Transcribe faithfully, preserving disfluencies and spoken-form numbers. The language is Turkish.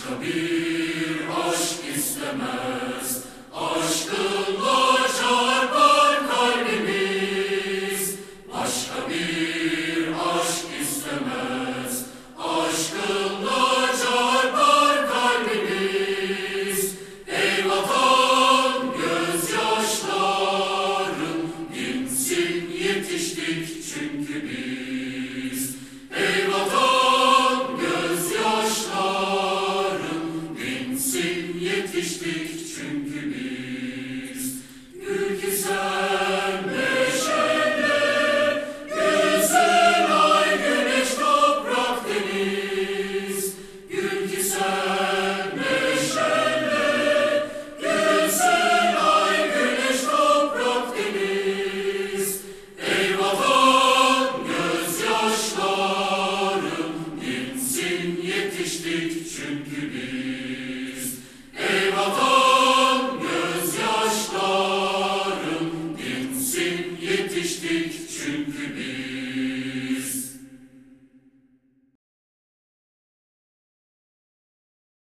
Başka bir aşk istemez, aşkınla çarpar kalbimiz. Başka bir aşk istemez, aşkınla çarpar kalbimiz. Ey vatan, gözyaşların dinsin, yetiştik çünkü biz. Ey vatan, gözyaşların dinsin, yetiştik çünkü biz. Gül ki sen neşeyle, güzel ay, güneş, toprak, deniz. Gül ki sen neşeyle, güzel ay, güneş, toprak, deniz. Ey vatan, gözyaşların dinsin, yetiştik çünkü biz. Ey vatan,